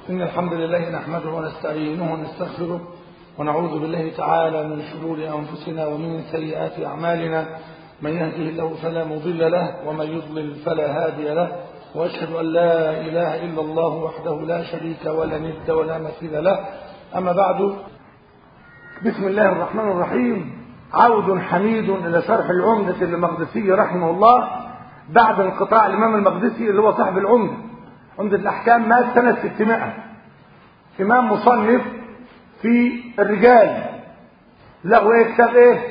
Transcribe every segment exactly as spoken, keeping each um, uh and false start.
إن الحمد لله نحمده ونستعينه ونستغفره ونعوذ بالله تعالى من شرور أنفسنا ومن سيئات أعمالنا. من يهده الله فلا مضل له ومن يضلل فلا هادي له، وأشهد أن لا إله إلا الله وحده لا شريك ولا ند ولا مثيل له. أما بعد، بسم الله الرحمن الرحيم. عود حميد إلى شرح العمدة للمقدسي رحمه الله بعد انقطاع الإمام المقدسي اللي هو صاحب العمدة. عمدة الأحكام مات سنة ستمائة، إمام مصنف في الرجال، له ايه كتاب ايه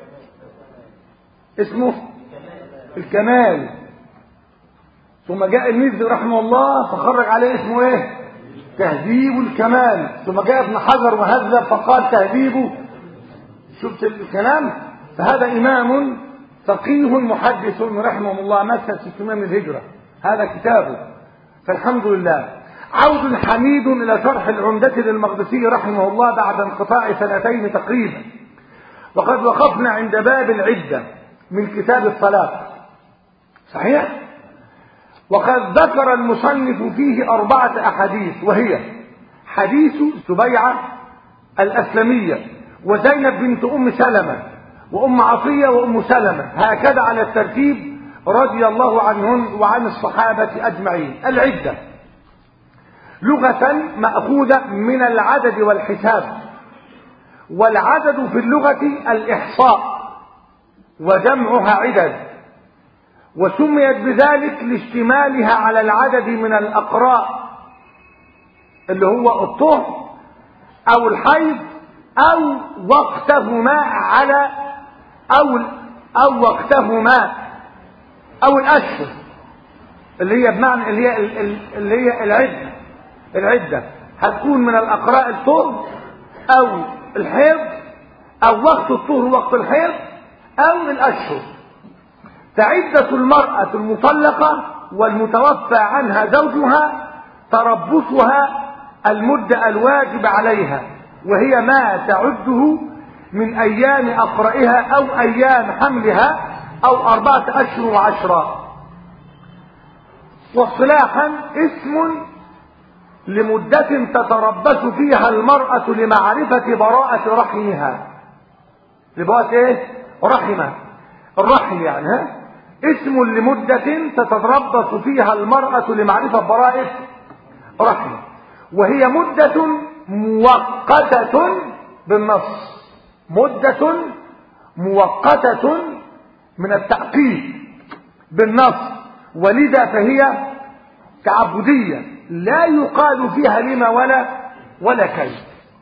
اسمه الكمال. ثم جاء الميزي رحمه الله فخرج عليه اسمه ايه تهذيب الكمال. ثم جاء ابن حجر وهذب فقال تهذيبه. شفت الكلام؟ فهذا إمام فقيه محدث رحمه الله مات سنة ستمائة من الهجرة، هذا كتابه. فالحمد لله. عود حميد إلى شرح العمدة للمقدسي رحمه الله بعد انقطاع سنتين تقريبا، وقد وقفنا عند باب العدة من كتاب الطلاق، صحيح؟ وقد ذكر المصنف فيه أربعة أحاديث، وهي حديث سبيعة الأسلمية وزينب بنت أم سلمة وأم عطية وأم سلمة، هكذا على الترتيب رضي الله عنهن وعن الصحابة أجمعين. العدة لغة مأخوذة من العدد والحساب، والعدد في اللغة الإحصاء وجمعها عدد، وسميت بذلك لاشتمالها على العدد من الأقراء اللي هو الطهر أو الحيض أو وقتهما على أو أو وقتهما أو الأشهر اللي هي بمعنى اللي هي اللي هي العدة. العدة هتكون من الأقراء الطهر أو الحيض أو وقت الطهر وقت الحيض أو الأشهر. فعدة المرأة المطلقة والمتوفى عنها زوجها تربصها المدة الواجب عليها، وهي ما تعده من أيام أقرئها أو أيام حملها أو أربعة أشهر وعشرة. واصطلاحا اسم لمدة تتربص فيها المرأة لمعرفة براءة رحمها. لبراءة ايه؟ رحمها، الرحم يعني. ها؟ اسم لمدة تتربص فيها المرأة لمعرفة براءة رحمها، وهي مدة مؤقتة بالنص، مدة مؤقتة من التأقيد بالنص، ولذا فهي تعبدية لا يقال فيها لما ولا ولا كيف.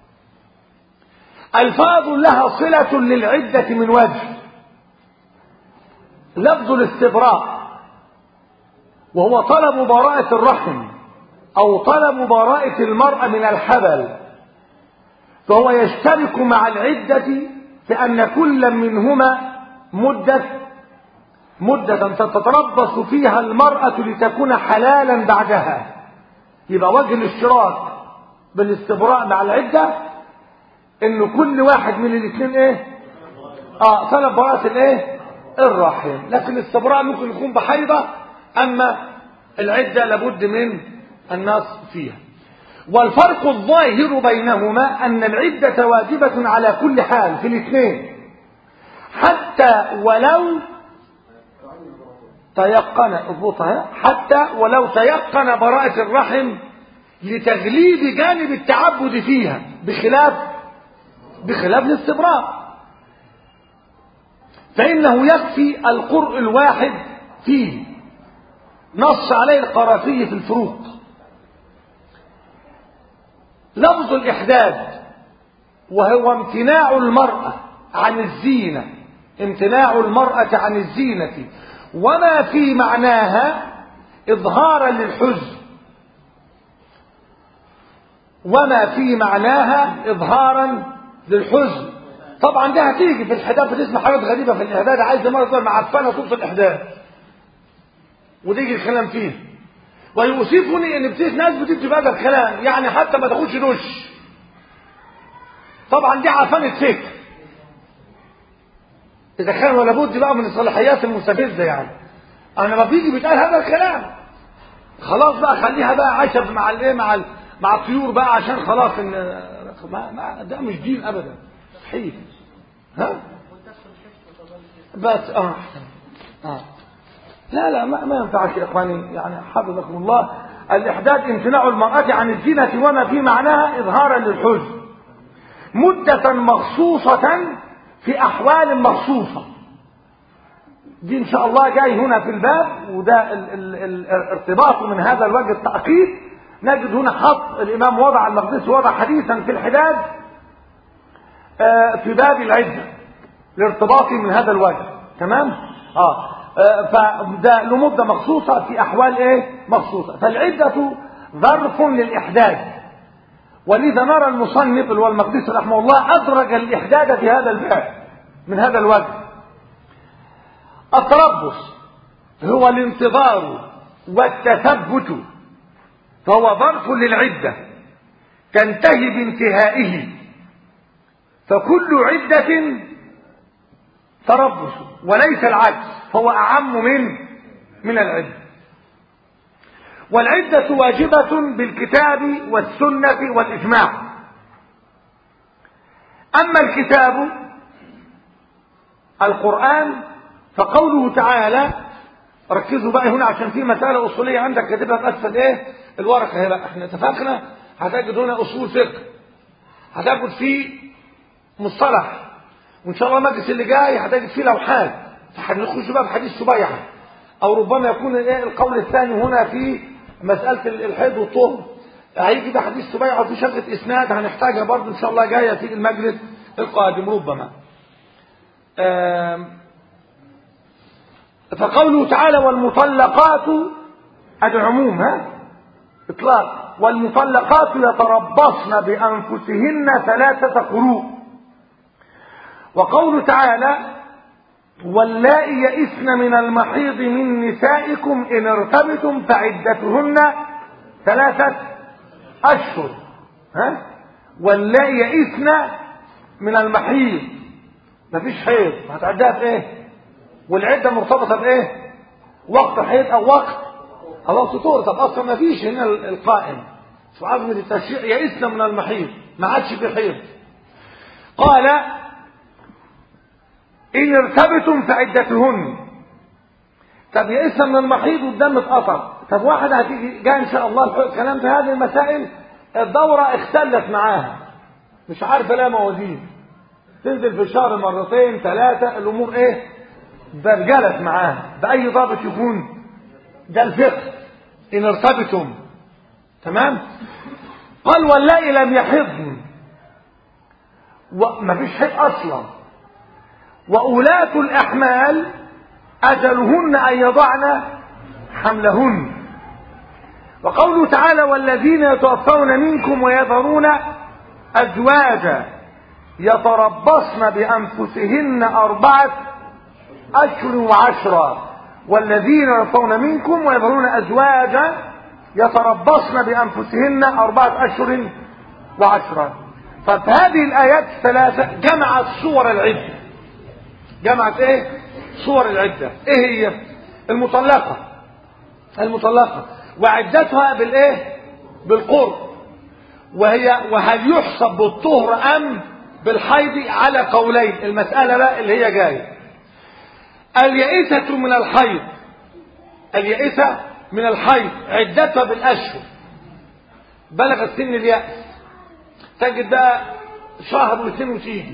الفاظ لها صلة للعدة من وجه. لفظ الاستبراء وهو طلب براءة الرحم أو طلب براءة المرأة من الحبل، فهو يشترك مع العدة في أن كل منهما مدة مدة تتربص فيها المرأة لتكون حلالا بعدها. يبقى وجه الاشتراك بالاستبراء مع العدة ان كل واحد من الاثنين ايه اه طلب براءة الايه الرحم. لكن الاستبراء ممكن يكون بحيضة، اما العدة لابد من النص فيها. والفرق الظاهر بينهما ان العدة واجبة على كل حال في الاثنين، حتى ولو تيقن اضبطها حتى ولو تيقن براءة الرحم لتغليب جانب التعبد فيها، بخلاف بخلاف الاستبراء، فإنه يكفي القرء الواحد فيه. نص عليه القرافي في الفروق. لفظ الإحداد وهو امتناع المرأة عن الزينة، امتناع المرأة عن الزينة وما في معناها إظهارا للحزن، وما في معناها إظهارا للحزن. طبعا ده هتيجي في الحداد، بتسمع حاجات غريبة في الإحداد، عايز مرة معفنة توصل الإحداد وتيجي الكلام فيه. ويؤسفني ان بتيجي ناس بتكتب هذا الكلام، يعني حتى ما تاخدش دش. طبعا دي عفانة فكر، إذا كان ولا بد بقى من الصلاحيات المستفزة. يعني أنا ما بيجي بيتقال هذا الكلام خلاص بقى خليها بقى عشب مع الايه مع مع الطيور بقى عشان خلاص ان ما ما ده مش دين ابدا صحيح. ها بس اه اه لا لا ما, ما ينفعش يا اخواني يعني حفظكم الله. الاحداث امتناع المرأة عن الزينة وما في معناها اظهارا للحزن مدة مخصوصة في احوال مخصوصة. دي ان شاء الله جاي هنا في الباب، وده ال ال ال الارتباط من هذا الوجه التأكيد. نجد هنا حط الامام وضع المقدسي وضع حديثا في الحداد آه في باب العدة لارتباطي من هذا الوجه. تمام اه, آه فده لمدة مخصوصة في احوال ايه مخصوصة. فالعدة ظرف للاحداد، ولذا نرى المصنف اللي هو المقدسي رحمه الله ادرج الاحداد في هذا الباب من هذا الوجه. التربص هو الانتظار والتثبت، فهو ظرف للعدة تنتهي بانتهائه، فكل عدة تربص وليس العكس، فهو أعم من من العدة. والعدة واجبة بالكتاب والسنة والإجماع. أما الكتاب القرآن فقوله تعالى، ركزوا بقى هنا عشان في مسألة أصولية عندك كاتبها في أسفل إيه الورقة. هنا احنا اتفقنا هتجد هنا أصول فقه، هتجد فيه مصطلح، وإن شاء الله المجلس اللي جاي هتجد فيه لوحات. فهنخش بقى في حديث سبيعة، أو ربما يكون إيه القول الثاني هنا في مسألة الحيض والطهر. هيجي ده حديث سبيعة وفي شقة إسناد هنحتاجها برضه إن شاء الله جاية في المجلس القادم ربما. فقوله تعالى والمطلقات العموم ها اطلاق، والمطلقات يتربصن بانفسهن ثلاثه قروء. وقوله تعالى واللائي يئسن من المحيض من نسائكم ان ارتبتم فعدتهن ثلاثه اشهر. ها واللائي يئسن من المحيض، مفيش حيض هتعدها في ايه؟ والعدة مرتبطة بايه؟ وقت حيض او وقت خلاص طهر. طب اصلا ما فيش هنا القائم في عظمة التشريع يئسنا من المحيض، ما عادش في حيض. قال ان ارتبتم فعدتهن. طب يئسنا من المحيض والدم اتقطع. طب واحد هتيجي جاي ان شاء الله الكلام في هذه المسائل الدورة اختلت معاها مش عارفة لا موازين، تنزل في الشهر مرتين ثلاثة، الامور ايه برجلت معاها بأي ضابط يكون. ده الفقه إن ارتبتم. تمام. قال واللائي لم يحضن، وما فيش حيض أصلا. وأولاة الأحمال أجلهن أن يضعن حملهن. وقوله تعالى والذين يتوفون منكم ويذرون أزواجا يتربصن بأنفسهن أربعة أشهر وعشرة. والذين يتوفون منكم ويذرون أزواجا يتربصن بأنفسهن أربعة أشهر وعشرة. فهذه الآيات الثلاثة جمعت صور العدة. جمعت إيه؟ صور العدة. إيه هي؟ المطلقة المطلقة وعدتها بالإيه؟ بالقرب. وهي وهل يحسب بالطهر أم بالحيض على قولين. المسألة بقى اللي هي جاية اليائسة من الحيض، اليائسة من الحيض عدتها بالأشهر، بلغت سن اليأس، تجد بقى شهر واثنين وتيجي.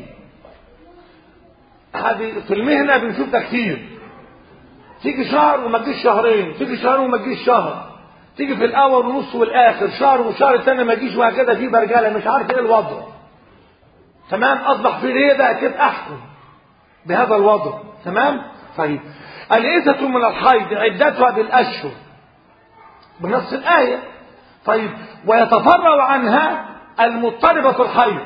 هذه في المهنة بنشوفها كتير، تيجي شهر وما تجيش شهرين، تيجي شهر وما تجيش شهر، تيجي في الأول ونص والآخر شهر وشهر الثاني ما تجيش، وهكذا في برجالة مش عارف ايه الوضع. تمام. أصبح في ليه بقى كيف أحكم بهذا الوضع. تمام. طيب اليائسة من الحيض عدتها بالأشهر بنص الآية. طيب ويتفرع عنها المضطربة الحيض.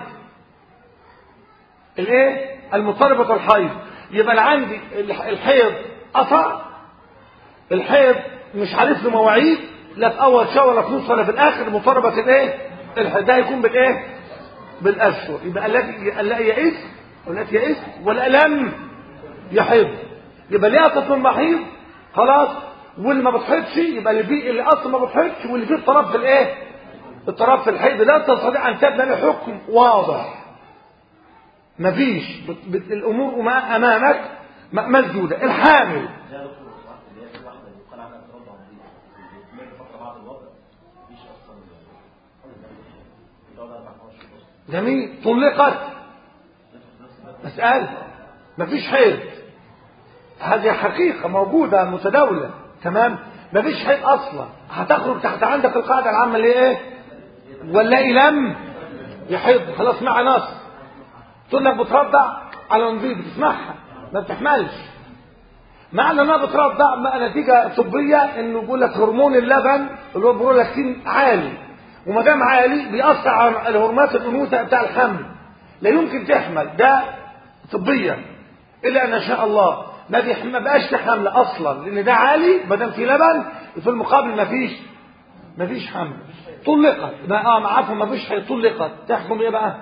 الايه؟ المضطربة الحيض. يبقى عندي الحيض قطع، الحيض مش عارف له مواعيد، لا في اول شهر ولا في نص ولا في الاخر. مضطربة الايه؟ الحيض ده يكون بالايه؟ بالاشهر. يبقى التي لا يئس والتي يئس ولا لم يحيض. يبقى اللي يقصد المحيض خلاص، واللي ما بتحيضش يبقى اللي فيه اللي اصلا ما بتحيضش، واللي فيه اضطراب في الايه؟ اضطراب في الحيض لا تستطيع ان تبنى له حكم واضح، مفيش، الامور امامك مسدوده. الحامل جميل، طلقت مسألة مفيش حيض، هذه حقيقة موجودة متداولة، تمام، مفيش حيض اصلا، هتخرج تحت عندك القاعدة العامة اللي ايه؟ واللائي لم يحيض، خلاص مع نص تقول لك بترضع على نظيف، بتسمعها ما بتحملش، معنى انها بترضع بقى نتيجة طبية انه بيقول لك هرمون اللبن اللي هو برولاكتين عالي، وما دام عالي بيأثر على الهرمونات الانوثة بتاع الحمل، لا يمكن تحمل، ده طبيا الا ان شاء الله ما بيحمل، ما بقاش في حمل اصلا لان ده عالي، ما دام في لبن في المقابل ما فيش ما فيش حمل. طلقت ما اه عفوا ما فيش حيض، طلقت تحكم ايه بقى؟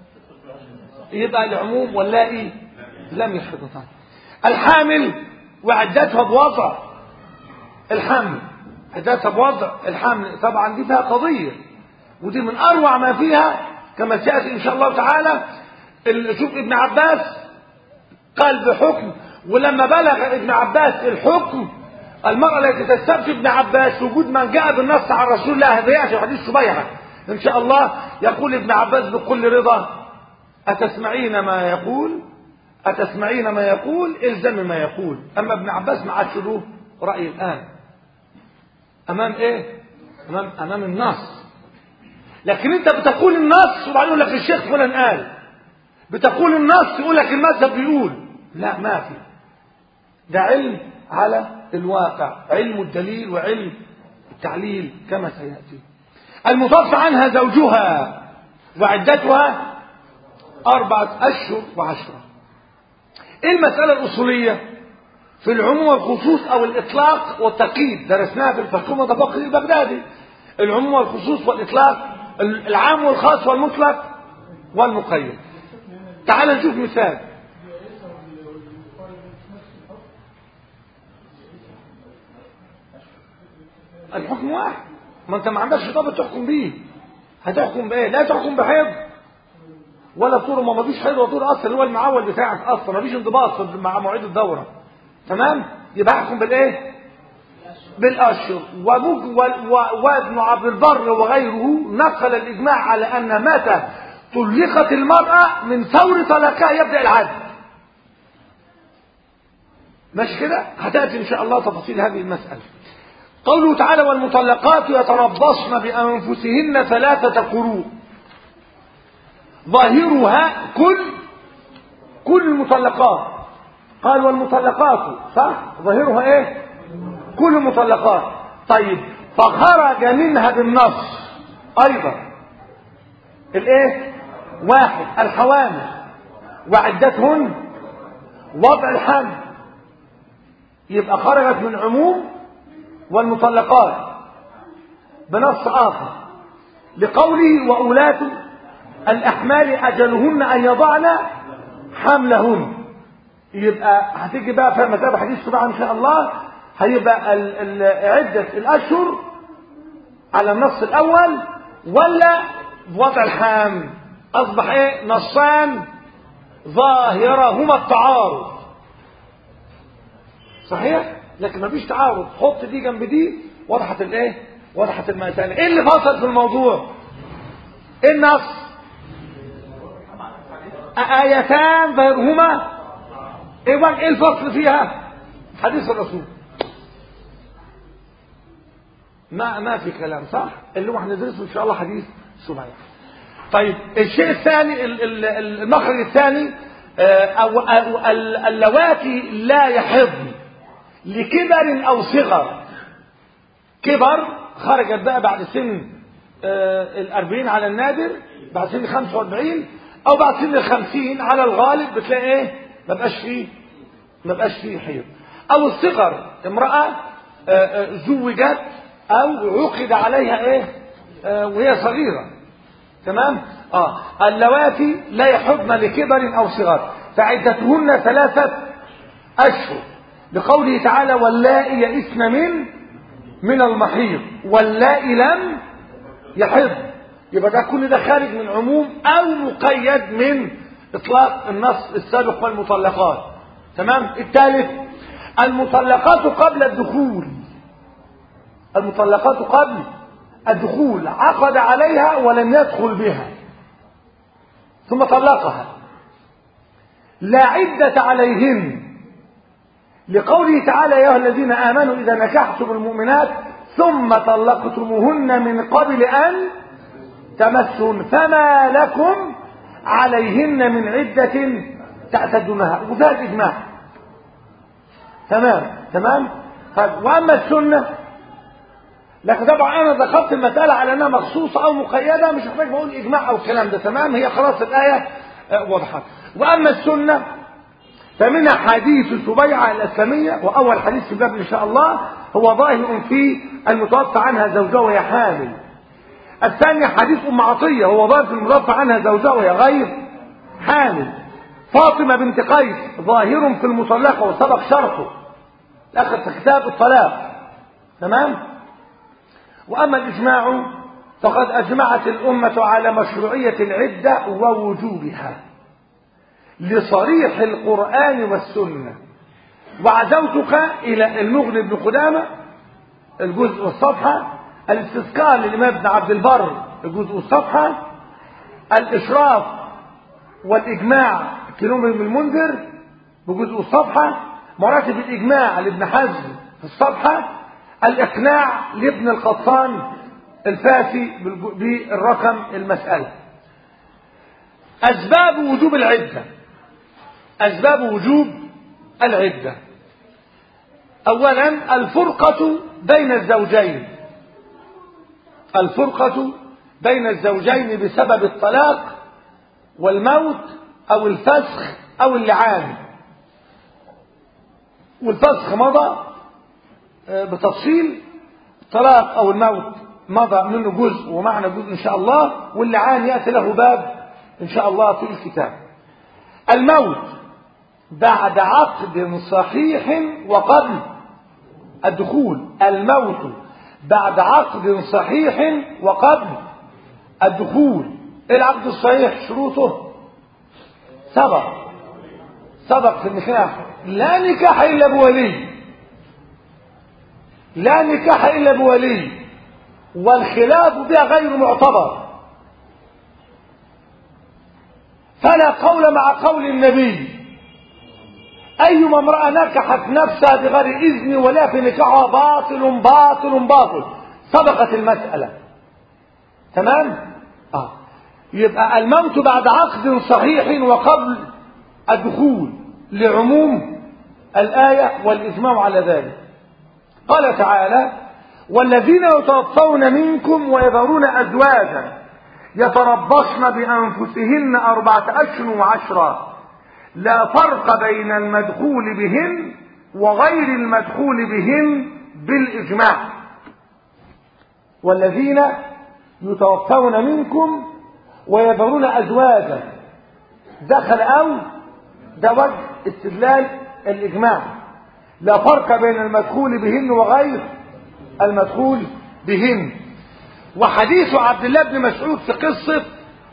يبقى العموم واللائي لم يحضن. الحامل وعدتها بوضع الحمل، عدتها بوضع الحمل، طبعا دي فيها قضية، ودي من اروع ما فيها كما سيأتي ان شاء الله تعالى. شوف ابن عباس قال بحكم، ولما بلغ ابن عباس الحكم المرأة التي تستبشر ابن عباس وجود من جاء بالنص عن رسول الله، هذا يأتي حديث سبيعة ان شاء الله. يقول ابن عباس بكل رضا: أتسمعين ما يقول أتسمعين ما يقول الزم ما يقول. أما ابن عباس ما عادش له رأي الآن أمام إيه؟ أمام, أمام النص. لكن أنت بتقول النص وبعدين يقول لك الشيخ فلان قال، بتقول النص يقول لك المذهب بيقول، لا ما في، ده علم على الواقع، علم الدليل وعلم التعليل كما سيأتي. المتوفى عنها زوجها وعدتها أربعة أشهر وعشرة. إيه المسألة الأصولية في العموم والخصوص أو الإطلاق والتقييد؟ درسناها في الفقه متفقه البغدادي، العموم والخصوص والإطلاق، العام والخاص والمطلق والمقيد. تعال نشوف مثال. الحكم واحد، ما أنت ما عندكش ضابط تحكم بيه، هتحكم بإيه؟ لا تحكم بحيض ولا طور، ما مفيش حيض ولا طور اصلا، اللي هو المعول بتاعك اصلا مفيش انضباط مع مواعيد الدوره، تمام؟ يبقى احكم بالايه؟ بالاشهر. وابن عبد البر وغيره نقل الاجماع على ان متى طلقت المراه من ثور طلاقها يبدا العد. ماشي كده؟ هتاتي ان شاء الله تفاصيل هذه المساله. قوله تعالى: والمطلقات يتربصن بانفسهن ثلاثه قروء. ظاهرها كل كل المطلقات، قال والمطلقات، صح؟ ظاهرها ايه؟ كل المطلقات. طيب فخرج منها بالنص ايضا الايه؟ واحد الحوامل وعدتهن وضع الحمل، يبقى خرجت من عموم والمطلقات بنص اخر لقوله: وأولاة الأحمال أجلهن أن يضعن حملهن. يبقى هتيجي بقى في متابع حديث سبعة إن شاء الله، هيبقى ال ال عدة الأشهر على النص الأول ولا وضع الحمل؟ أصبح إيه؟ نصان ظاهرهما التعارض، صحيح؟ لكن ما فيش تعارض، حط دي جنب دي، وضحت الإيه؟ وضحت المسألة. إيه اللي فصل في الموضوع؟ إيه النص؟ آيتان ظاهرهما ايه؟ ايه الفصل فيها؟ حديث الرسول. ما ما في كلام، صح؟ اللي هو هندرسه ان شاء الله حديث سبعة. طيب الشيء الثاني، المخرج الثاني، او اللواتي لا يحضن لكبر او صغر. كبر خرجت بقى بعد سن الأربعين على النادر، بعد سن خمسة وأربعين او بعد سن الخمسين على الغالب بتلاقي ايه؟ ما بقاش فيه ما بقاش فيه حيض. او الصغر، امرأة زوجت او عقد عليها ايه وهي صغيرة، تمام؟ اه اللواتي لا يحضن لكبر او صغر فعدتهن ثلاثة اشهر لقوله تعالى: واللائي يئسن من من المحيض واللائي لم يحض. يبقى ده كل ده خارج من عموم او مقيد من اطلاق النص السابق والمطلقات. تمام. الثالث المطلقات قبل الدخول، المطلقات قبل الدخول عقد عليها ولم يدخل بها ثم طلقها لا عدة عليهن، لقوله تعالى: يا أيها الذين آمنوا إذا نكحتم المؤمنات ثم طلقتموهن من قبل أن تمسون فما لكم عليهن من عدة تعتدونها. وفيها الإجماع. تمام تمام. وأما السنة، لكن طبعا أنا ذكرت المسألة على أنها مخصوصة أو مقيدة، مش محتاج بقول إجماع أو الكلام ده. تمام. هي خلاص الآية وضحت. وأما السنة فمنها حديث سبيعة الأسلمية، وأول حديث في الباب إن شاء الله هو ظاهر في المتوفى عنها زوجها وهي حامل. الثاني حديث أم عطية، هو ظاهر في المتوفى عنها زوجها وهي غير حامل. فاطمة بنت قيس ظاهر في المطلقة وسبق شرحه الأخر في كتاب الطلاق. تمام. وأما الإجماع فقد أجمعت الأمة على مشروعية العدة ووجوبها لصريح القرآن والسنة. وعزوتك إلى المغني بن قدامة الجزء والصفحة، الاستذكار للإمام ابن عبد البر الجزء والصفحة، الإشراف والإجماع كلهم من المنذر بجزء الصفحة، مراتب الإجماع لابن حزم في الصفحة، الإقناع لابن القطان الفاسي بالرقم المسألة. أسباب وجوب العدة. أسباب وجوب العدة: أولا الفرقة بين الزوجين، الفرقة بين الزوجين بسبب الطلاق والموت أو الفسخ أو اللعان. والفسخ مضى بتفصيل، الطلاق أو الموت مضى منه جزء ومعنى جزء إن شاء الله، واللعان يأتي له باب إن شاء الله في الكتاب. الموت بعد عقد صحيح وقبل الدخول، الموت بعد عقد صحيح وقبل الدخول. العقد الصحيح شروطه سبق سبق في النكاح، لا نكاح إلا بولي، لا نكاح إلا بولي، والخلاف بها غير معتبر، فلا قول مع قول النبي: أيما امرأة نكحت نفسها بغير إذن ولا في نكاحها باطل باطل باطل. سبقت المسألة. تمام. آه. يبقى الموت بعد عقد صحيح وقبل الدخول لعموم الآية والإجماع على ذلك. قال تعالى: والذين يتوفون منكم ويذرون أزواجا يتربصن بأنفسهن أربعة أشهر وعشرا لا فرق بين المدخول بهن وغير المدخول بهن بالإجماع. والذين يتوفون منكم ويذرون أزواجا، دخل أو ده وجه استدلال الإجماع، لا فرق بين المدخول بهن وغير المدخول بهن. وحديث عبد الله بن مسعود في قصة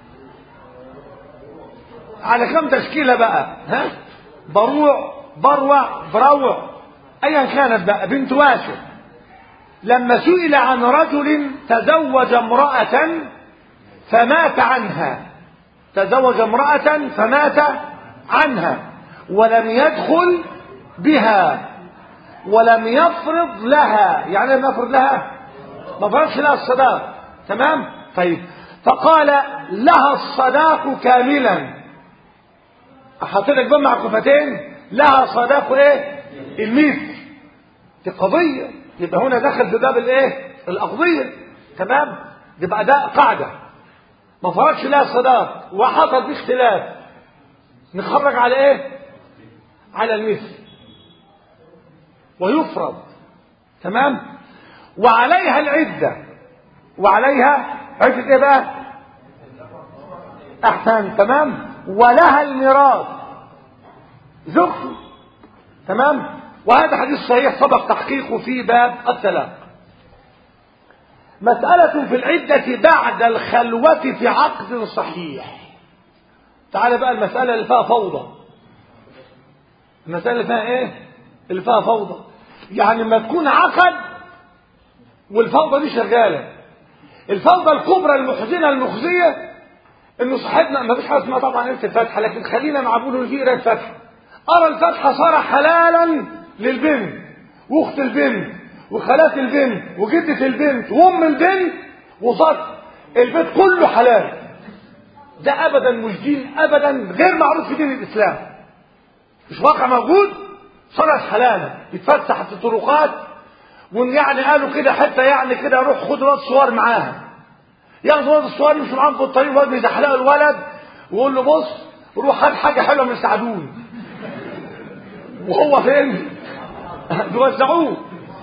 على كم تشكيلة بقى، ها بروع بروع بروع ايا كانت بقى بنت واشر، لما سئل عن رجل تزوج امرأة فمات عنها، تزوج امرأة فمات عنها ولم يدخل بها ولم يفرض لها، يعني لم يفرض لها ما فرضش لها الصداق. تمام. طيب فقال لها الصداق كاملا، حاطط لك بقى مع كفتين، لها صداق ايه؟ المثل. دي قضيه، يبقى هنا دخل في باب الايه؟ الأقضية. تمام. يبقى ده قاعده، ما فرضش لها الصداق وحصل فيه اختلاف، نخرج على ايه؟ على المثل ويفرض. تمام. وعليها العدة، وعليها عدة ايه بقى؟ احسن. تمام. ولها الميراث زوجته. تمام. وهذا حديث صحيح سبق تحقيقه في باب الطلاق. مسألة في العدة بعد الخلوة في عقد صحيح. تعال بقى المسألة اللي فيها فوضى. المسألة اللي فيها ايه؟ اللي فيها فوضى. يعني ما تكون عقد والفوضى دي شغالة. الفوضى الكبرى المحزنة المخزية انه صاحبنا ما فيش حاجة اسمها طبعا قراءة الفاتحة، لكن خلينا نعبوله اللي فيه قراءة الفاتحة. قرا الفاتحة صار حلالا للبنت واخت البنت وخالات البنت وجدة البنت وام البنت وصار البيت كله حلال. ده ابدا مش دين، ابدا غير معروف في دين الاسلام، مش واقع موجود. صارت حلالا يتفسح في الطرقات، ويعني قالوا كده حتى يعني كده روح خد واد صور معاها، ياخدوا واد الصور يمشوا معاهم في الطريق واد يزحلقوا الولد ويقول له بص روح هات حاجه حلوه من سعدون، وهو فين؟ بيوزعوه.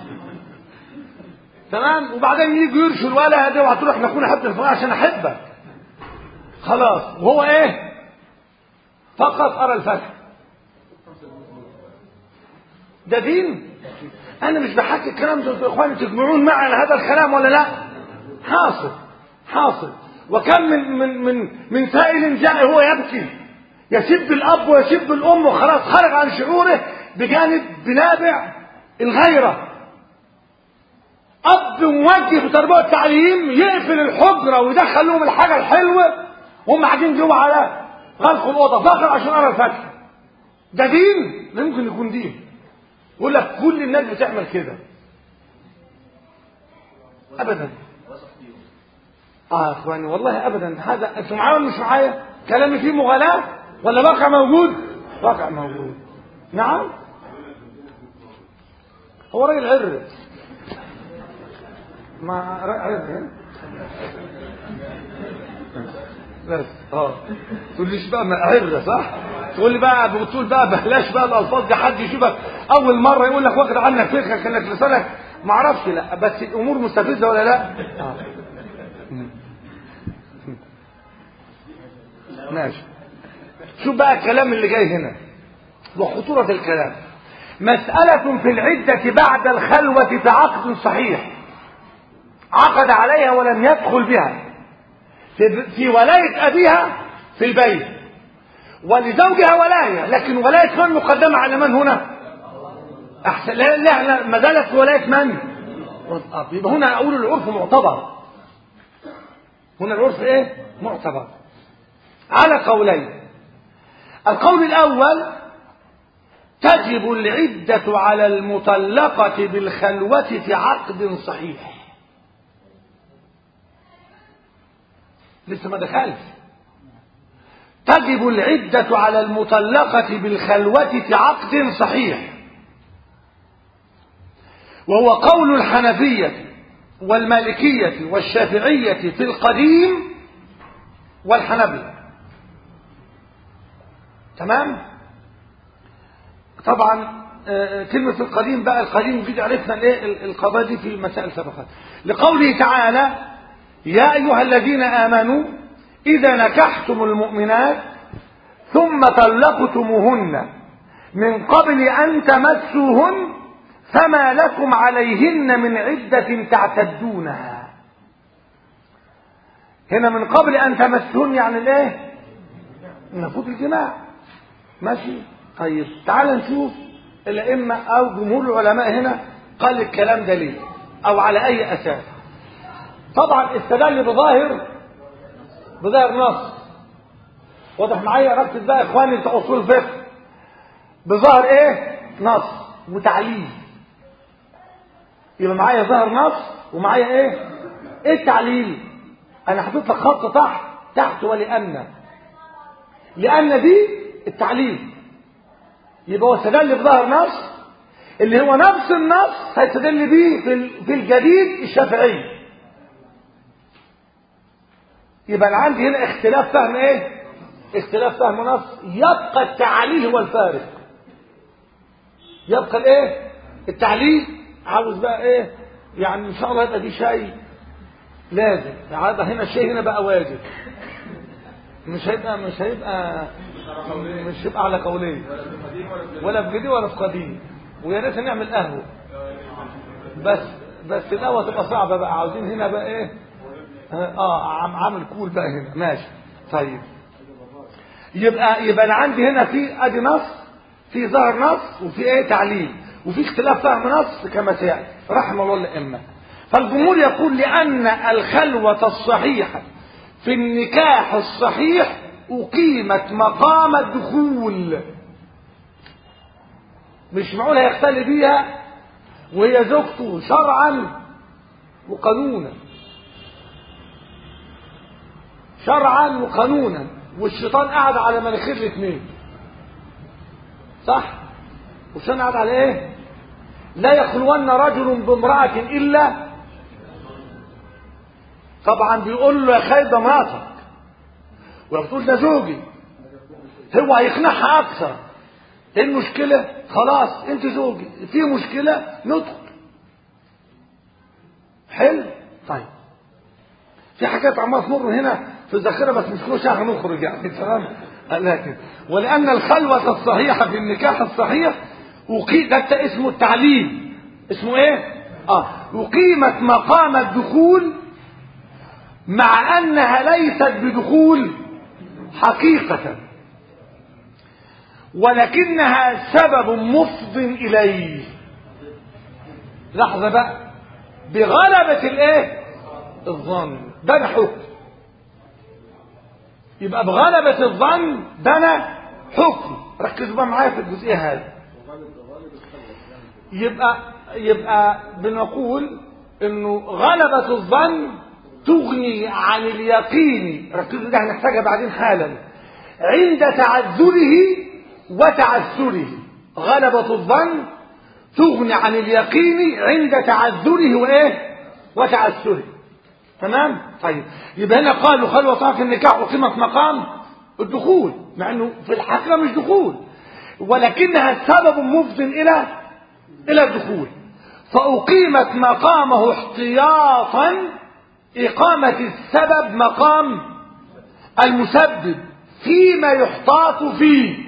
تمام. وبعدين يجي يرشوا الولد اوعى تروح نكون حد الفلاني عشان احبك. خلاص. وهو ايه؟ فقط قرا الفتح. ده دين؟ انا مش بحكي الكلام ده يا اخواني تجمعون معي على هذا الكلام ولا لا؟ حاصل حاصل. وكم من من من من سائل جاء هو يبكي يسب الاب ويسب الام وخلاص خرج عن شعوره بجانب بنابع الغيره. اب موجه في تربيه التعليم يقفل الحجره ويدخل لهم الحاجه الحلوه وهم قاعدين جوه على غلق الاوضه فقط عشان قرا الفتح. ده دين؟ لا يمكن يكون دين. يقول لك كل الناس بتعمل كده. ابدا. اه يا اخواني والله ابدا. هذا انتوا معايا ولا مش معايا؟ كلامي فيه مغالاه ولا واقع موجود؟ واقع موجود. نعم. هو راجل عرة ما عرة بس اه تقوليش بقى عرة صح؟ تقول لي بقى بتقول بقى بلاش بقى الالفاظ دي حد يشوفك اول مره يقول لك واخد عنك فكره كانك لسانك ما اعرفش. لا بس الامور مستفزه ولا لا؟ اه ماشي. شوف بقى الكلام اللي جاي هنا وخطوره الكلام. مسألة في العدة بعد الخلوة في عقد صحيح عقد عليها ولم يدخل بها في ولاية أبيها في البيت ولزوجها ولاية، لكن ولاية من مقدمة على من هنا؟ أحسن. لا لا, لا ما زالت ولاية من؟ الأب. يبقى هنا أقول العرف معتبر. هنا العرف إيه؟ معتبر على قولين. القول الأول تجب العدة على المطلقة بالخلوة في عقد صحيح. لسه ما دخلش. تجب العدة على المطلقة بالخلوة في عقد صحيح، وهو قول الحنفية والمالكية والشافعية في القديم والحنبلة. تمام. طبعا كلمة القديم بقى القديم دي عرفنا الايه القضاء دي في مسائل سابقة لقوله تعالى يا أيها الذين آمنوا إذا نكحتم المؤمنات ثم طلقتموهن من قبل أن تمسوهن فما لكم عليهن من عدة تعتدونها. هنا من قبل أن تمسوهن يعني الايه؟ نفوت الجماع. ماشي. طيب تعال نشوف الأئمة أو جمهور العلماء هنا قال الكلام ده ليه أو على أي أساس. طبعا استدل بظاهر بظاهر نص. واضح معايا؟ ركز بقى يا اخواني بتوع اصول الفقه. بظاهر ايه؟ نص وتعليل. يبقى معايا ظاهر نص ومعايا ايه؟ ايه التعليل؟ انا حطيت لك خط تحت تحت ولأن لأن دي التعليل. يبقى هو استدل بظاهر نص اللي هو نفس النص هيستدل بيه في في الجديد الشافعي. يبقى انا عندي هنا اختلاف فهم ايه؟ اختلاف فهم نص. يبقى التعليل هو الفارق. يبقى الايه؟ التعليل. عاوز بقى ايه؟ يعني ان شاء الله يبقى دي شيء لازم. يعني هنا الشيء هنا بقى واجب. مش هيبقى مش هيبقى مش هيبقى على قولين ولا في جديد ولا في قديم. ويا ريت نعمل قهوه بس بس الاول تبقى صعبه بقى، عاوزين هنا بقى ايه اه عم عامل كول بقى هنا ماشي. طيب يبقى يبقى انا عندي هنا في ادي نص، في ظاهر نص، وفي ايه تعليل، وفي اختلاف فهم نص كما سياتي رحم الله الائمه. فالجمهور يقول لان الخلوه الصحيحه في النكاح الصحيح اقيمت مقام الدخول، مش معقول هيختلي بيها وهي زوجته شرعا وقانونا، شرعا وقانونا، والشيطان قاعد على مناخير الاثنين صح؟ والشيطان قاعد على ايه؟ لا يخلون رجل بامرأة الا، طبعا بيقول له يا خالد ده مراتك، ويقول ده زوجي، هو هيقنعها اكثر. ايه المشكلة؟ خلاص انت زوجي، في مشكلة ندخل. حلو؟ طيب في حاجات عمالة تمر هنا في الذاكرة بس مش كل شيء هنخرج يعني تمام. لكن ولأن الخلوة الصحيحة في النكاح الصحيح وقي ده اسمه التعليل، اسمه ايه؟ اه وقيمت مقام الدخول مع أنها ليست بدخول حقيقة، ولكنها سبب مفض إليه. لحظة بقى، بغلبة الايه؟ الظن، ده الحكم. يبقى بغلبة الظن ده أنا حكم. ركزوا بقى معايا في الجزئية هذه. يبقى يبقى بنقول انه غلبة الظن تغني عن اليقين، ركزوا ده هنحتاجها بعدين حالا، عند تعذره وتعسره. غلبة الظن تغني عن اليقين عند تعذره وايه؟ وتعسره. تمام؟ طيب يبقى هنا قالوا خلوة طاعة في النكاح وقيمة مقام الدخول، مع انه في الحقيقة مش دخول، ولكنها سبب مفض الى الى الدخول، فأقيمت مقامه احتياطا إقامة السبب مقام المسبب فيما يحتاط فيه.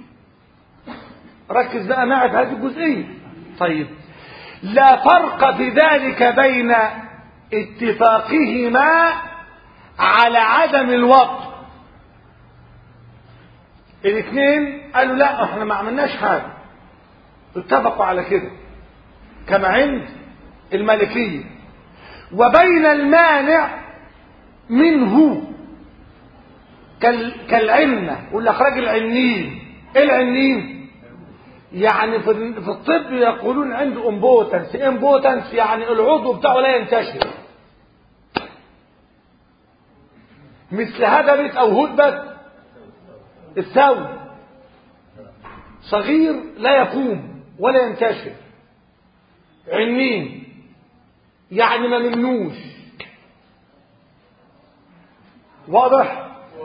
ركز بقى معي في هذه الجزئية. طيب لا فرق في ذلك بين اتفاقهما على عدم الوقت. الاثنين قالوا لا احنا ما عملناش حاجة، اتفقوا على كده كما عند المالكية. وبين المانع منه كالعنة والأخراج العنين. ايه العنين؟ يعني في الطب يقولون عنده امبوتنس. ايه امبوتنس؟ يعني العضو بتاعه لا ينتشر، مثل هدبة او هدبة الثوب، صغير لا يقوم ولا ينتشر. عنين يعني ما منوش. واضح؟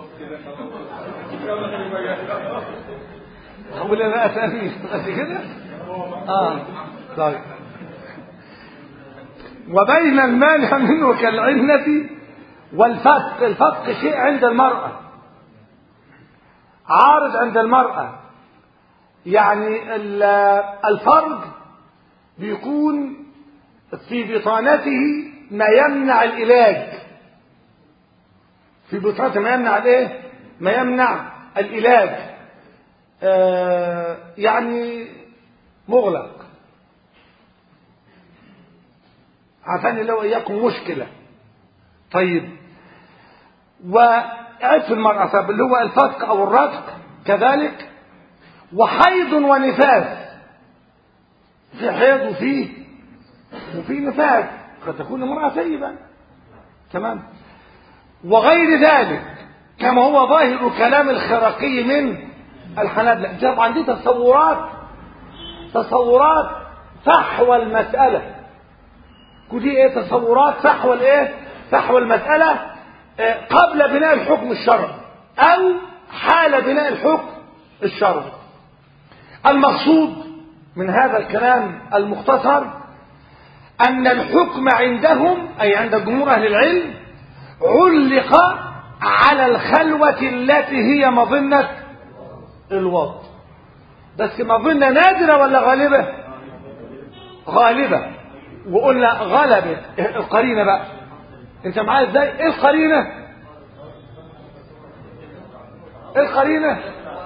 هقول انا اسامي بس كده اه طيب. وبين المانع منه كالعنة والفك. الفك شيء عند المرأة، عارض عند المرأة، يعني الفرج بيكون في بطانته ما يمنع العلاج، في بطانته ما يمنع الايه؟ ما يمنع العلاج، آه يعني مغلق، عشان لو اياكم مشكلة. طيب وعيب في المرأة طب اللي هو الفك او الرتق كذلك. وحيض ونفاس، في حيض وفيه وفي نفاس، قد تكون امرأة سيبة تمام. وغير ذلك كما هو ظاهر كلام الخرقي من الحنابلة. طبعا دي تصورات تصورات فحوى المسألة، ودي ايه؟ تصورات فحوى الايه؟ فحوى المسألة قبل بناء الحكم الشرعي او حال بناء الحكم الشرعي. المقصود من هذا الكلام المختصر أن الحكم عندهم أي عند جمهور أهل العلم علق على الخلوة التي هي مظنة الوضع. بس مظنة نادرة ولا غالبة؟ غالبة. وقلنا غلبت القرينة بقى. انت معايا ازاي؟ ايه القرينة؟ ايه القرينة؟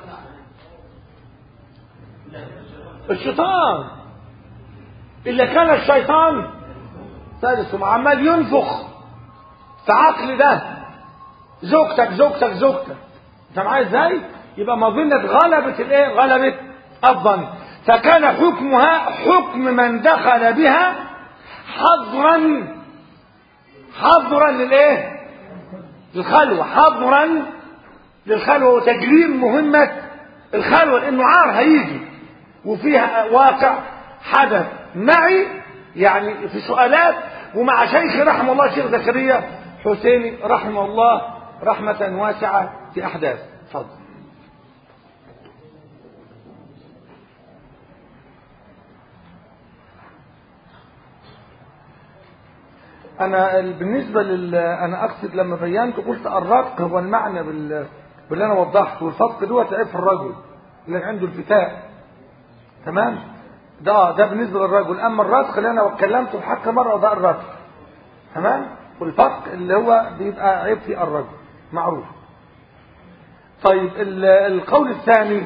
الشيطان. اللي كان الشيطان ثالث عمال ينفخ في عقل ده، زوجتك زوجتك زوجتك. انت معايا ازاي؟ يبقى مظنة غلبت الايه؟ غلبت الظن. فكان حكمها حكم من دخل بها حظرا حظرا للايه؟ للخلوة، حظرا للخلوة وتجريم مهمة الخلوة، لانه عار هيجي وفيها واقع حدث معي يعني في سؤالات، ومع شيخ رحمه الله شيخ زكريا حسيني رحمه الله رحمة واسعة في أحداث. اتفضل. أنا بالنسبة لل أنا أقصد لما بينت قلت الرتق هو المعنى بال... باللي أنا وضحته، والفتق دوت عيب في الرجل اللي عنده الفتاء. تمام؟ ده ده بالنسبة للرجل. أما الرتق اللي أنا اتكلمته الحق مرة ده الرتق. تمام؟ والفتق اللي هو بيبقى عيب في الرجل معروف. طيب القول الثاني: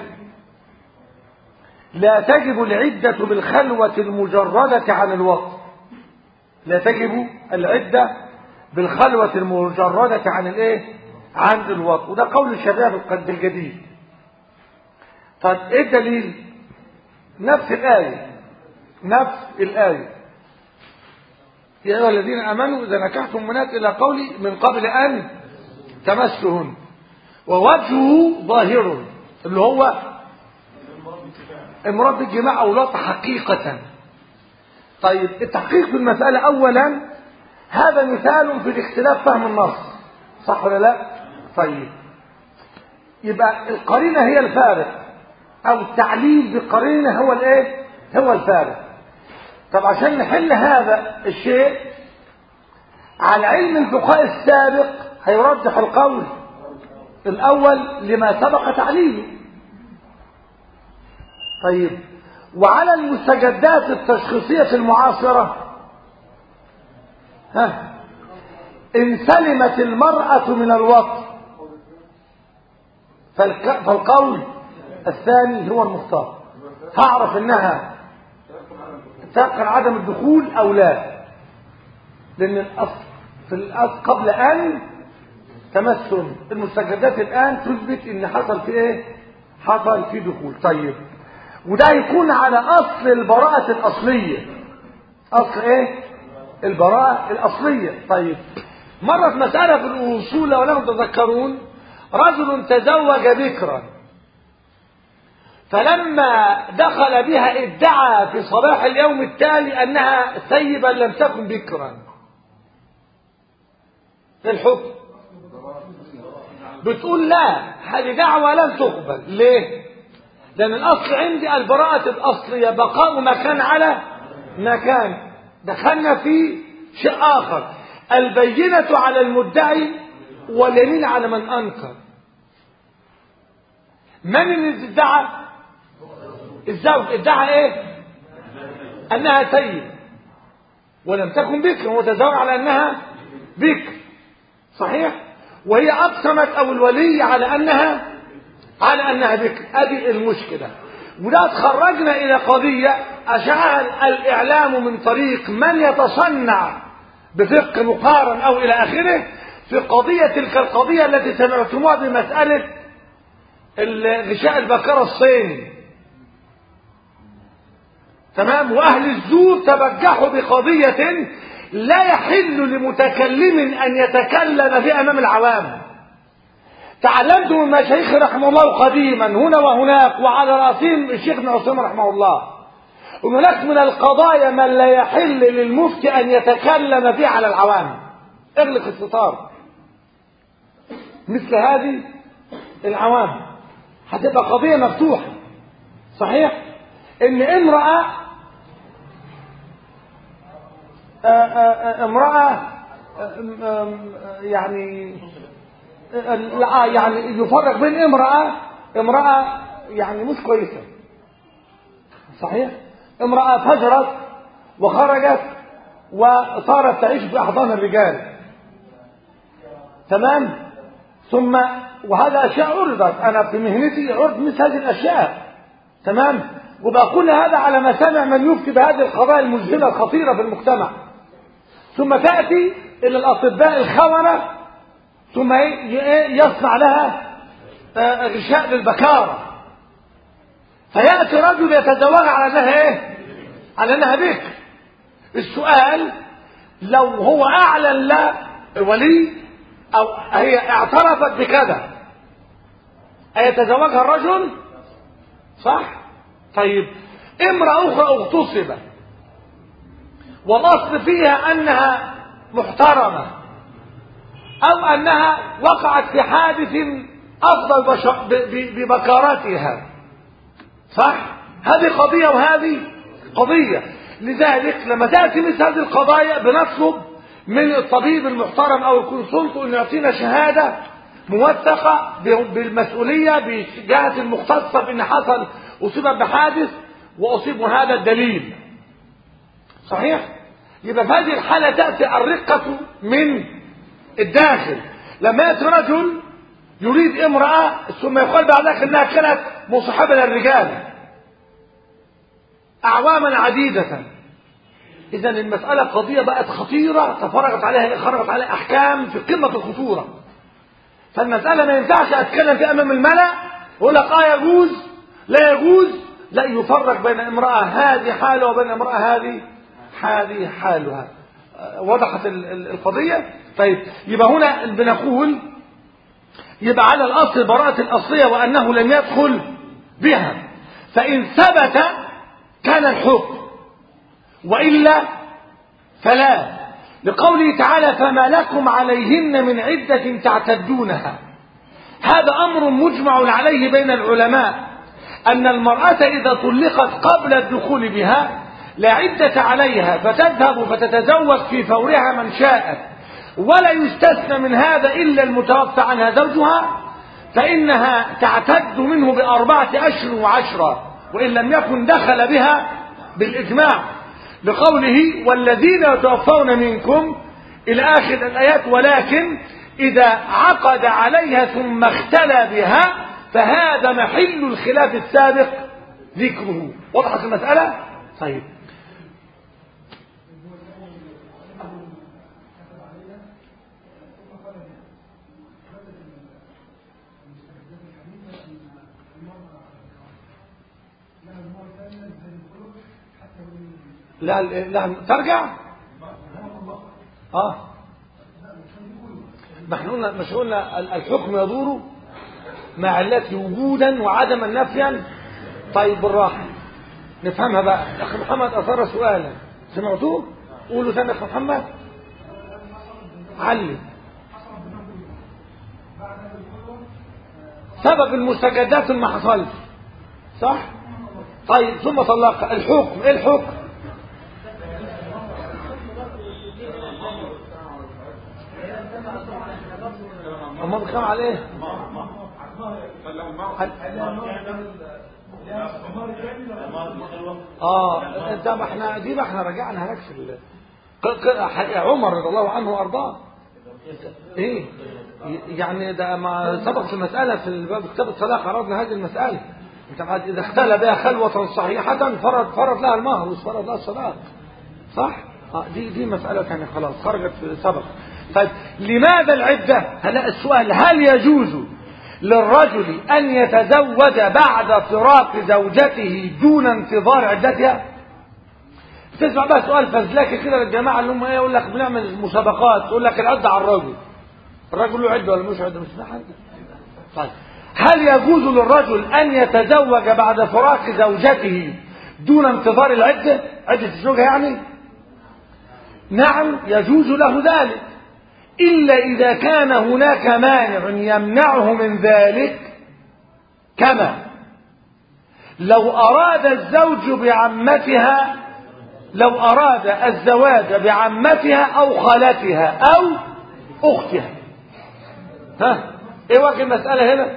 لا تجب العدة بالخلوة المجردة عن الوطء. لا تجب العدة بالخلوة المجردة عن الايه؟ عن الوطء. وده قول الشباب القد الجديد. طيب ايه الدليل؟ نفس الآية نفس الآية: يا أيها الذين آمنوا إذا نكحتم المؤمنات إلى قولي من قبل أن تمسهن ووجهه ظاهر، اللي هو امرأة الجماع أو لا حقيقة. طيب التحقيق في المسألة أولا هذا مثال في الاختلاف فهم النص، صح ولا لا؟ طيب يبقى القرينة هي الفارق، أو التعليل بالقرينة هو الايه؟ هو الفارق. طب عشان نحل هذا الشيء على علم الفقهاء السابق هيرجح القول الأول لما سبق تعليله. طيب وعلى المستجدات التشخيصية المعاصرة ها إن سلمت المرأة من الوطء فالقول الثاني هو المختار. هعرف انها تيقن عدم الدخول او لا، لان الاصل في الاصل قبل ان تمسن المستجدات الان تثبت ان حصل في ايه؟ حصل في دخول. طيب وده يكون على اصل البراءة الاصلية. اصل ايه؟ البراءة الاصلية. طيب مرت مسألة في الاصول ولم تتذكرون: رجل تزوج بكرا، فلما دخل بها ادعى في صباح اليوم التالي انها ثيبا لم تكن بكرا. في الحكم بتقول لا، هذه دعوة لم تقبل. ليه؟ لأن الأصل عندي البراءة الأصلية بقاء مكان على مكان. دخلنا في شيء آخر: البينة على المدعي واليمين على من أنكر. من اللي ادعى؟ الزوج ادعى ايه؟ انها ثيب ولم تكن بكر، هو تزوج على انها بكر، صحيح؟ وهي اقسمت او الولي على انها على انها بكر. ادي المشكله. وده تخرجنا الى قضيه اشعها الاعلام من طريق من يتصنع بفقه مقارن او الى اخره في قضيه تلك القضيه التي سمعتموها بمساله غشاء البكره الصيني. تمام؟ واهل الزور تبجحوا بقضية لا يحل لمتكلم ان يتكلم فيها امام العوام. تعلمت من مشايخ رحمه الله قديما هنا وهناك وعلى راسهم الشيخ ابن عثيمين رحمه الله، وهناك من القضايا من لا يحل للمفتي ان يتكلم فيها على العوام. اغلق الستار. مثل هذه العوام هتبقى قضية مفتوحة، صحيح؟ ان امرأة امرأة يعني يعني يفرق بين امرأة امرأة يعني مش كويسة، صحيح؟ امرأة فجرت وخرجت وصارت تعيش في أحضان الرجال، تمام؟ ثم وهذا أشياء عرضت، أنا في مهنتي عرض مثل هذه الأشياء، تمام؟ وبقول هذا على مسامع من يفتي بهذه القضايا المزهمة الخطيرة في المجتمع. ثم تأتي إلى الأطباء الخونة ثم يصنع لها غشاء للبكارة، فيأتي رجل يتزوج على أنها إيه؟ على أنها بكر. السؤال لو هو أعلن لا ولي أو هي اعترفت بكذا أيتزوجها الرجل؟ صح؟ طيب امرأة أخرى اغتصبت والأصل فيها أنها محترمة أو أنها وقعت في حادث أفضل ببكارتها، صح؟ هذه قضية وهذه قضية. لذلك لما تأتي مثل هذه القضايا بنطلب من الطبيب المحترم أو الكونسلت أن يعطينا شهادة موثقة بالمسؤولية بجهة المختصة بأن حصل أصيب بحادث وأصيب هذا الدليل، صحيح؟ يبقى في هذه الحالة تأتي الرقة من الداخل. لما يأتي رجل يريد امرأة ثم يقال بعد ذلك أنها كانت مصاحبة للرجال أعواما عديدة، إذا المسألة قضية بقت خطيرة تفرغت عليها خرجت عليها أحكام في قمة الخطورة. فالمسألة ما ينفعش أتكلم في أمام الملأ وأقول لك آه يجوز لا يجوز، لا، يفرق بين امرأة هذه حالها وبين امرأة هذه هذه حالها. وضحت القضية؟ طيب يبقى هنا بنقول يبقى على الأصل براءة الأصلية وأنه لم يدخل بها، فإن ثبت كان الحكم وإلا فلا، لقوله تعالى فما لكم عليهن من عدة تعتدونها. هذا أمر مجمع عليه بين العلماء أن المرأة إذا طلقت قبل الدخول بها لا عدة عليها فتذهب فتتزوج في فورها من شاءت، ولا يستثنى من هذا إلا المتوفى عنها زوجها، فإنها تعتد منه بأربعة أشهر وعشرة وإن لم يكن دخل بها بالإجماع، لقوله والذين يتوفون منكم إلى آخر الآيات. ولكن إذا عقد عليها ثم اختلى بها فهذا محل الخلاف السابق ذكره. وضحت المسألة؟ طيب لا لا ترجع اه ما احنا قلنا مش قلنا الحكم يدور مع علته وجودا وعدما نفيا. طيب بالراحه نفهمها بقى. اخي محمد اثار سؤالا سمعتوه؟ قولوا ثاني اخي محمد علم سبب المستجدات ما حصلش، صح؟ طيب ثم طلق الحكم. ايه الحكم؟ هم بيتكلموا على ايه؟ اه انت ما احنا دي ما احنا رجعنا هناك في عمر رضي الله عنه وارضاه. ايه يعني ده ما سبق في المساله في باب كتاب الطلاق عرضنا هذه المساله. انت اذا اختلى بها خلوه صحيحه فرض فرض لها المهر وفرض لها الصلاه، صح؟ اه دي دي مساله ثانيه خلاص خرجت في سبق. طيب لماذا العده؟ هلا السؤال هل يجوز للرجل أن يتزوج بعد فراق زوجته دون انتظار عدتها؟ تسمع بقى سؤال فزلكي كده للجماعة اللي هم ايه يقول لك بنعمل مسابقات يقول لك العدة على الرجل، الرجل له عدة ولا مش عدة؟ مش حاجة. طيب هل يجوز للرجل أن يتزوج بعد فراق زوجته دون انتظار العدة، عدة الزوجة يعني؟ نعم يجوز له ذلك، إلا إذا كان هناك مانع يمنعه من ذلك، كما لو أراد الزوج بعمتها لو أراد الزواج بعمتها أو خالتها أو أختها. ها إيه وجه المسألة هنا؟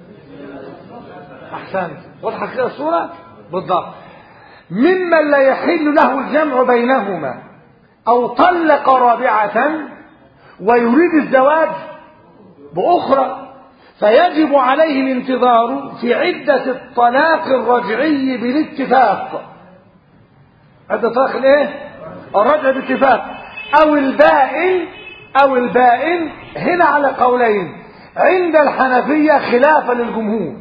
أحسنت، واضحة كده الصورة بالضبط. ممن لا يحل له الجمع بينهما أو طلق رابعة ويريد الزواج بأخرى فيجب عليه الانتظار في عدة الطلاق الرجعي بالاتفاق. عدة الطلاق الايه؟ الرجعي بالاتفاق. أو البائن أو البائن هنا على قولين عند الحنفية خلافا للجمهور.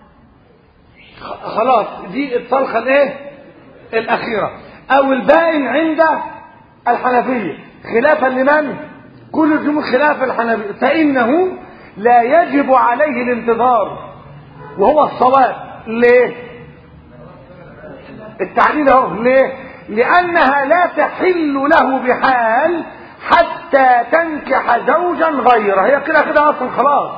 خلاص دي الطلقة الايه؟ الأخيرة. أو البائن عند الحنفية خلافا لمن؟ كل الجمهور خلاف الحنفية. فإنه لا يجب عليه الانتظار وهو الصواب. ليه؟ التعليل اهو. ليه؟ لأنها لا تحل له بحال حتى تنكح زوجا غيره. هي كده كده أصلا خلاص.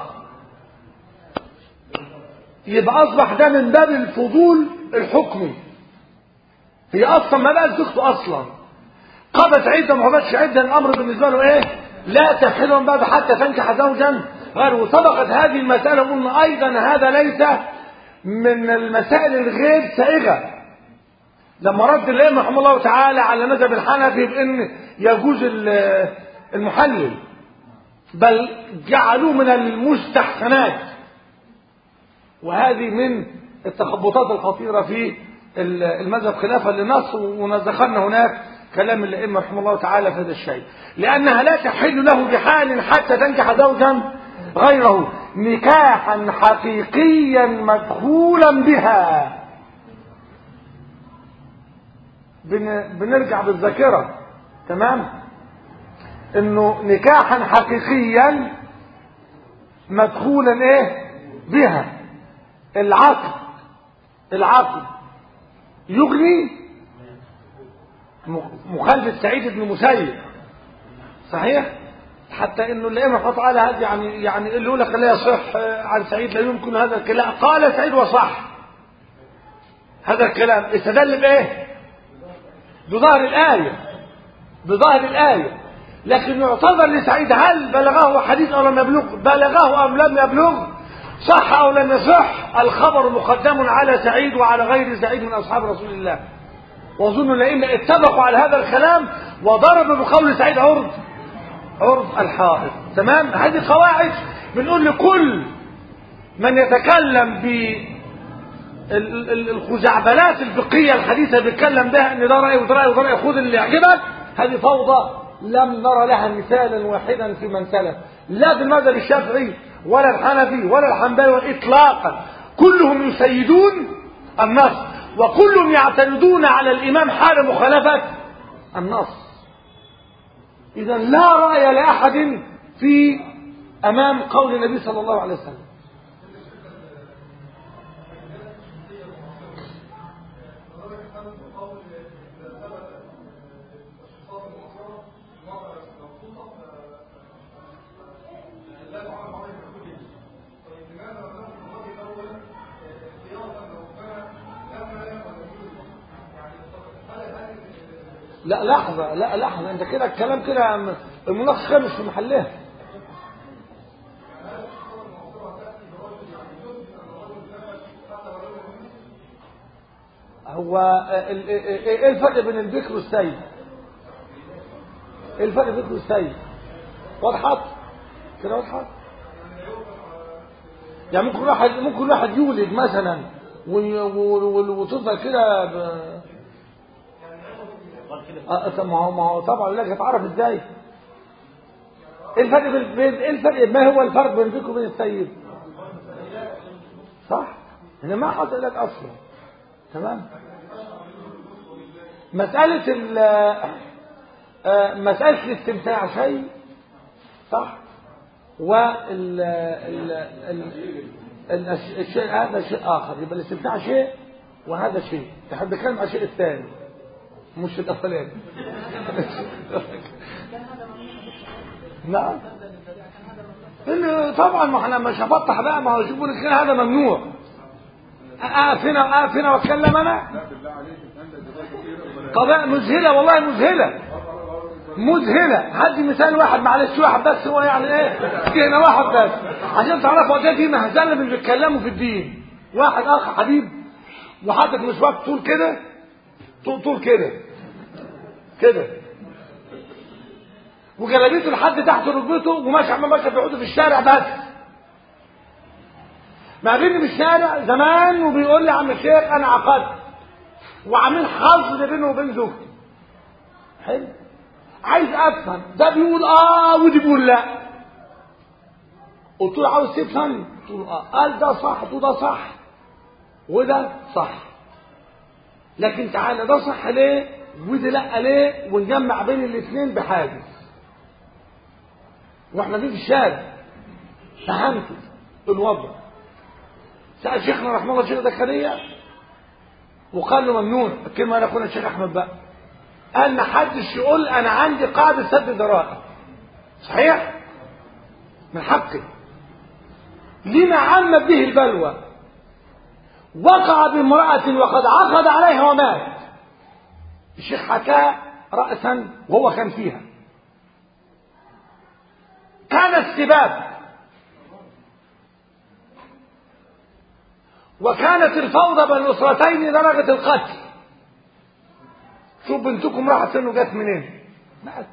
يبقى أصبح ده من باب الفضول الحكمي. هي أصلا ما بقت زوجته أصلا. قضت عدة ما قضتش عدة، الأمر بالنسبة له إيه؟ لا تحل من باب حتى تنكح زوجا غيره. سبقت هذه المسألة وقلنا أيضا هذا ليس من المسائل الغير سائغة. لما رد الإمام رحمه الله تعالى على مذهب الحنفي بأن يجوز المحلل، بل جعلوه من المستحسنات، وهذه من التخبطات الخطيرة في المذهب خلافا للنص. ونذكرنا هناك كلام الأئمة رحمه الله تعالى في هذا الشيء، لأنها لا تحل له بحال حتى تنكح زوجا غيره نكاحا حقيقيا مدخولا بها. بنرجع بالذاكرة تمام، انه نكاحا حقيقيا مدخولا ايه بها. العقد العقد يغني مخالفة سعيد بن مسيب صحيح، حتى انه الائمه رحمه الله تعالى يعني يعني اللي يقول لك لا يصح عن سعيد لا يمكن هذا الكلام. قال سعيد وصح هذا الكلام. استدل بايه؟ بظاهر الآية بظاهر الآية. لكن يعتذر لسعيد هل بلغه حديث أو لم يبلغ؟ بلغه أم لم يبلغ؟ صح أو لم يصح؟ الخبر مقدم على سعيد وعلى غير سعيد من أصحاب رسول الله. وأظن الأئمة اتفقوا على هذا الكلام وضربوا بقول سعيد عرض عرض الحائط. تمام. هذه قواعد بنقول لكل من يتكلم ب الخزعبلات الفقهية الحديثة بيتكلم بها ان ده رأي وده رأي وده رأي، خذ اللي يعجبك. هذه فوضى لم نرى لها مثالا واحدا في من سلف، لا في المذهب الشافعي ولا الحنفي ولا الحنبلي اطلاقا. كلهم يسيدون النص وكلهم يعتمدون على الامام حال مخالفة النص. اذا لا رأي لأحد في امام قول النبي صلى الله عليه وسلم. لا لحظة لا لحظة انت كده الكلام كده المناقشة كده مش في محلها. هو ايه الفرق بين البكر والسيد؟ ايه الفرق بين البكر والسيد؟ وضحت كده وضحت. يعني ممكن واحد ممكن واحد يولد مثلا وتفضل كده ب... ما هو ما هو طبعا لك هتعرف ازاي ايه الفرق بين ايه الفرق ما هو الفرق بين البكر وبين السيد؟ صح؟ هنا ما حصل لك اصلا. تمام. مسألة ال مسألة الاستمتاع شيء صح، وال الشيء هذا شيء آخر. يبقى الاستمتاع شيء وهذا شيء. تحب نتكلم عن الشيء الثاني مش الأولاني. نعم طبعا ما احنا مش هفتح بقى، ما هو يشوفوا لك هذا ممنوع. اقف هنا اقف هنا واتكلم انا قضايا مذهله والله مذهله مذهله. هدي مثال واحد معلش واحد بس هو يعني ايه هنا واحد بس عشان تعرفوا قد ايه في مهزله اللي بيتكلموا في الدين. واحد اخ حبيب وحاطط مسواك طول كده طول طول كده كده وجلابيته لحد تحت ركبته وماشي عمال ماشي بيقعدوا في الشارع بس. ما بيني في الشارع زمان وبيقول لي يا عم الشيخ انا عقدت وعامل حظر بينه وبين زوجتي. حلو. عايز افهم ده بيقول اه ودي بيقول لا. قلت له عاوز تفهم؟ قلت له اه. قال ده صح. قلت له ده صح وده صح، لكن تعالى ده صح ليه ودي لا ليه، ونجمع بين الاثنين بحاجز واحنا في الشارع. فهمت الوضع. سأل شيخنا رحمه الله الشيخ زكريا وقال له ممنوع الكلمه انا اخونا الشيخ احمد بقى، قال ما حدش يقول انا عندي قاعده سد ذرائع. صحيح؟ من حقي. لما عمت به البلوى، وقع بامرأة وقد عقد عليها ومات. الشيخ حكاه رأسا وهو كان فيها. كان السباب وكانت الفوضى بين الأسرتين درجة القتل. شوف بنتكم راحت فين وجت منين؟ مات.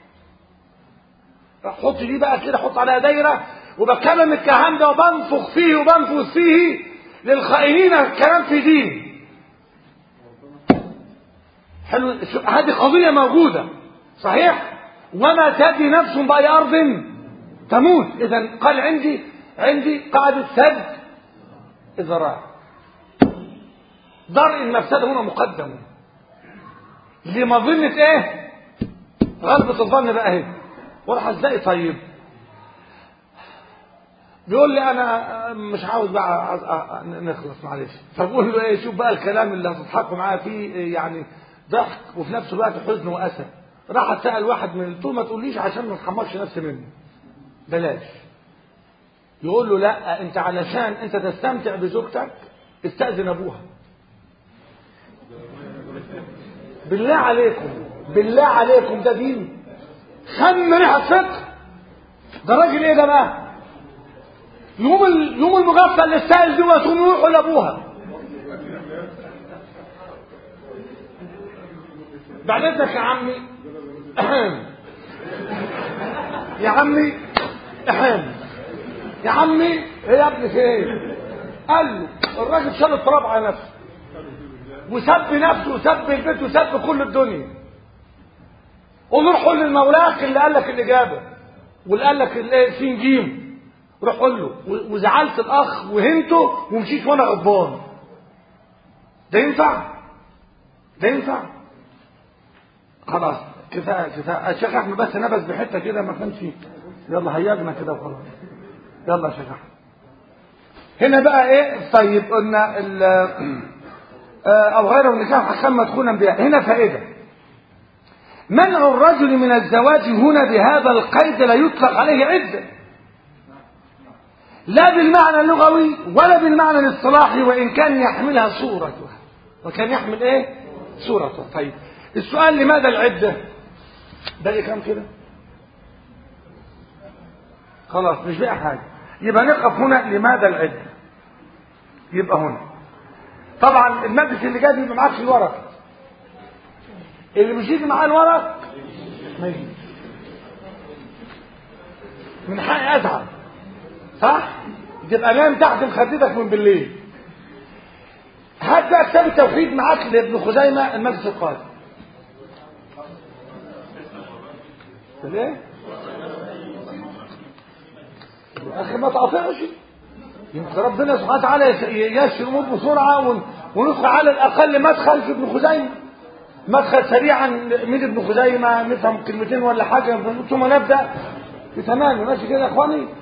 حط دي بقى كده، حط عليها دايرة وبكلم الكلام ده وبنفخ فيه وبنفخ فيه للخائنين الكلام في دين. حلو. هذه قضية موجودة. صحيح؟ وما تدري نفس بأي أرض تموت. إذا قال عندي عندي قاعدة سد الذرائع. درء المفسدة هنا مقدم لمظنة ايه؟ غلبة الظن بقى اهي. وراح ازاي طيب؟ بيقول لي انا مش عاوز بقى نخلص معلش. فبقول له ايه؟ شوف بقى الكلام اللي هتضحكوا معايا فيه يعني ضحك وفي نفس الوقت حزن واسى. راح اسال واحد من الطول ما تقوليش عشان ما نحمرش نفسي منه، بلاش. يقول له لا، انت علشان انت تستمتع بزوجتك استأذن ابوها. بالله عليكم بالله عليكم ده دين؟ خم ريحه فقه. ده راجل ايه ده بقى؟ يوم يوم المغفل للسائل دي وتقوم يروحوا لابوها. بعد اذنك يا عمي يا عمي احام يا عمي ايه يا ابني في ايه؟ قال له الراجل شال التراب على نفسه وسب نفسه وسب البيت وسب كل الدنيا. ونروح قول للمولاك اللي قال لك الاجابه واللي قال لك السين جيم، روح قول له. وزعلت الاخ وهنته ومشيت وانا غضبان. ده ينفع؟ ده ينفع؟ خلاص كفايه كفايه. الشيخ احمد بس نبذ بحته كده ما كانش. يلا هيجنا كده وخلاص. يلا يا شيخ احمد. هنا بقى ايه؟ طيب قلنا او غيره من نكاح حكام مدخولا بها. هنا فائده. منع الرجل من الزواج هنا بهذا القيد لا يطلق عليه عده، لا بالمعنى اللغوي ولا بالمعنى الاصطلاحي، وان كان يحملها صورته. وكان يحمل ايه؟ صورته. طيب السؤال لماذا العده؟ باقي كام كده؟ خلاص مش باقي حاجه. يبقى نقف هنا لماذا العده. يبقى هنا طبعا المجلس اللي جاي بيبقى معاكش الورق. اللي مش يجي معاه الورق ما يجيش. من حقي ازعل. صح؟ تبقى نايم تحت مخدتك من بالليل. هات بقى كتاب التوحيد معاك لابن خزيمه المجلس القادم. ليه؟ يا اخي ما تقاطعش. يمكن ربنا سبحانه وتعالى ييسر الامور بسرعه وندخل على الاقل مدخل في ابن خزيمه. مدخل سريعا من ابن خزيمه نفهم كلمتين ولا حاجه ثم نبدا في تمام. ماشي كده يا اخواني؟